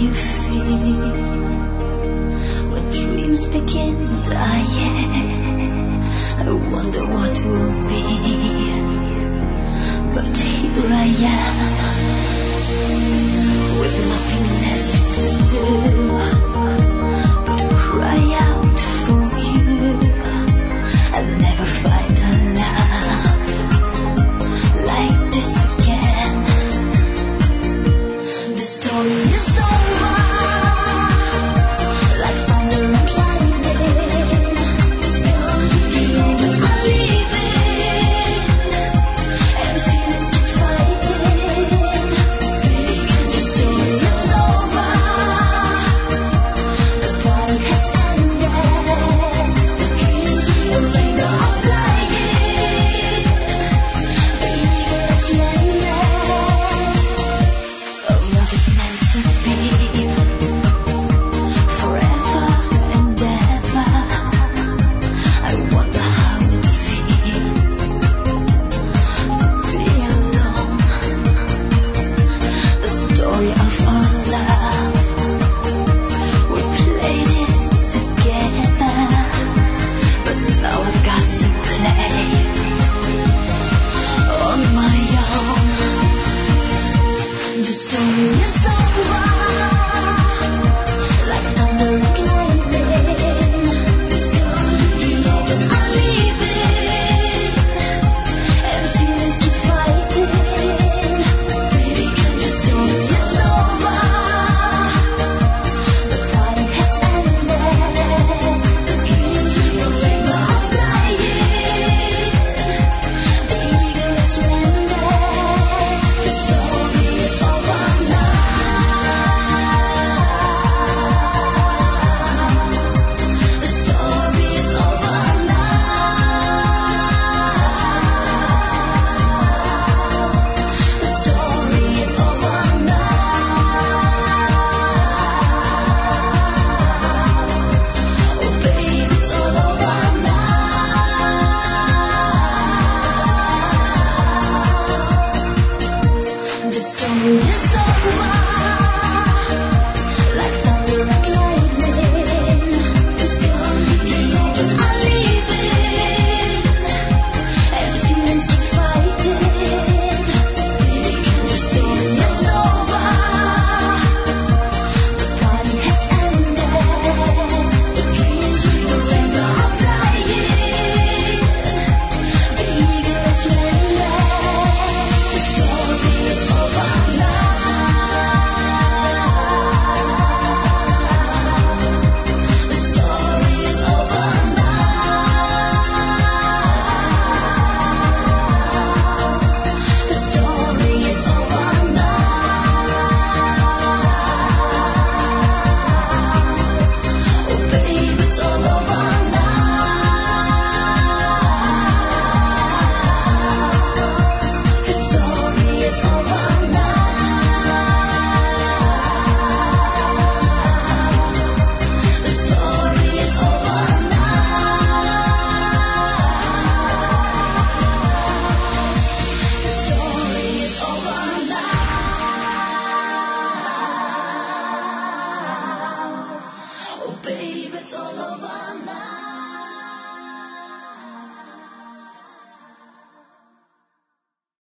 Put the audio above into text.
you feel when dreams begin dying. I wonder what will be, but here I am with nothing left to do but cry out for you and never find a love like this again. The story is over, like thunder and lightning. You know that I'm leaving, and feelings keep fighting. The story is over, the party has ended. The finger of flying, the eagle has landed. Oh, love is meant to be forever and ever. I wonder how it feels to be alone. The story of our love, we played it together, but now I've got to play on my own. The story is over, like thunder and lightning. You know that I'm leaving, and feelings keep fighting. The story is over, the party has ended. The finger of flying, the eagle has landed. The story is over now. The story is over now. The story is over now. Oh baby, it's all over now. The story is over.